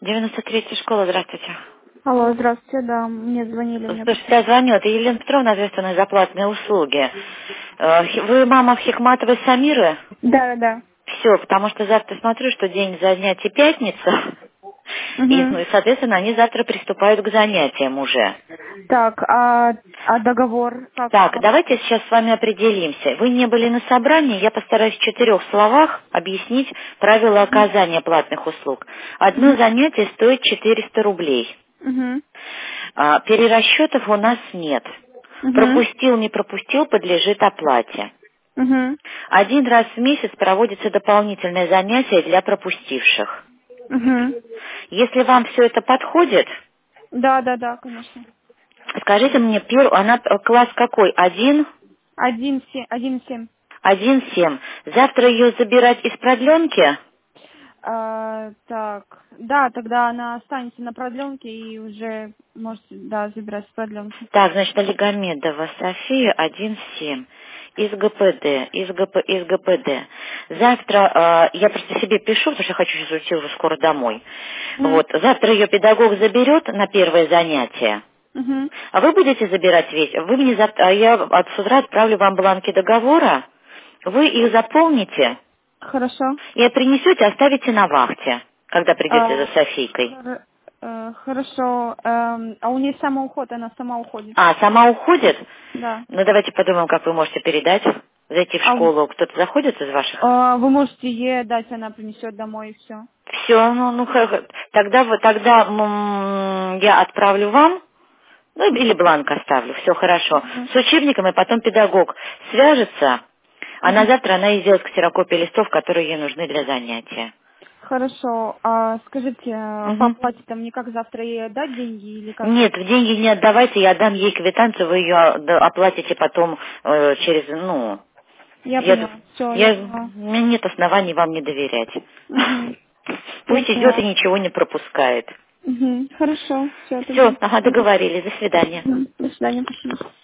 93-я школа, здравствуйте. Алло, здравствуйте, да, мне звонили. Слушайте, я звоню, это Елена Петровна, ответственная за платные услуги. Вы мама Хикматовой Самиры? Да, да. Все, потому что завтра смотрю, что день занятий пятница, и, Угу. ну, и, соответственно, они завтра приступают к занятиям уже. Так, а договор как? Так, давайте сейчас с вами определимся. Вы не были на собрании, я постараюсь в 4 словах объяснить правила оказания платных услуг. Одно Угу. занятие стоит 400 рублей. Угу. Перерасчетов у нас нет. Угу. Пропустил, не пропустил, подлежит оплате. Угу. Один раз в месяц проводится дополнительное занятие для пропустивших. Угу. Если вам все это подходит, Да, да, да, конечно. скажите мне, она класс какой? 1? 1,7. 1,7. Завтра ее забирать из продленки? Так, да, тогда она останется на продленке и уже можете, да, забирать с продленки. Так, значит, Олигомедова София 1,7. Из ГПД. Завтра, я просто себе пишу, потому что я хочу сейчас уйти уже скоро домой. Угу. Вот, завтра ее педагог заберет на первое занятие. Угу. А вы будете забирать весь? Вы мне завтра, я с утра отправлю вам бланки договора. Вы их заполните Хорошо. и принесете, оставите на вахте, когда придете за Софийкой. Хорошо. А у нее самоуход, она сама уходит. Сама уходит? Да. Ну, давайте подумаем, как вы можете передать. Зайти в А школу. Кто-то заходит из ваших? вы можете ей дать, она принесет домой и все. Все, тогда, я отправлю вам, ну, или бланк оставлю, все хорошо. Мгм. С учебником, и потом педагог свяжется, а на Мгм. завтра она и сделает ксерокопию листов, которые ей нужны для занятия. Хорошо. А скажите, по Мгм. оплате там никак завтра ей отдать деньги или как? Нет, деньги не отдавайте, я отдам ей квитанцию, вы ее оплатите потом через, Я я, поняла. Все, я я, поняла. у меня нет оснований вам не доверять. Мгм. Я Пусть идет и поняла. ничего не пропускает. Хорошо. Все Все, тогда. договорились, до свидания. До свидания. Спасибо.